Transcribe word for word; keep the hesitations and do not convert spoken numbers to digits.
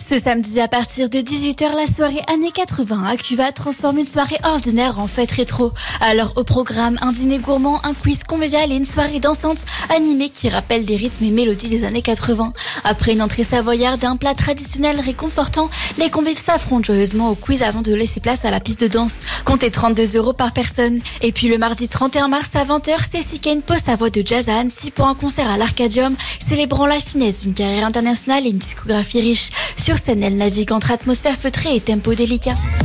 Ce samedi à partir de dix-huit heures, la soirée années quatre-vingts à Cuva transforme une soirée ordinaire en fête rétro. Alors au programme, un dîner gourmand, un quiz convivial et une soirée dansante animée qui rappelle des rythmes et mélodies des années quatre-vingts. Après une entrée savoyarde et un plat traditionnel réconfortant, les convives s'affrontent joyeusement au quiz avant de laisser place à la piste de danse. Comptez trente-deux euros par personne. Et puis le mardi trente et un mars à vingt heures, Cécile Kane pose sa voix de jazz à Annecy pour un concert à l'Arcadium, célébrant la finesse d'une carrière internationale et une discographie riche. Sur scène, elle navigue entre atmosphère feutrée et tempo délicat.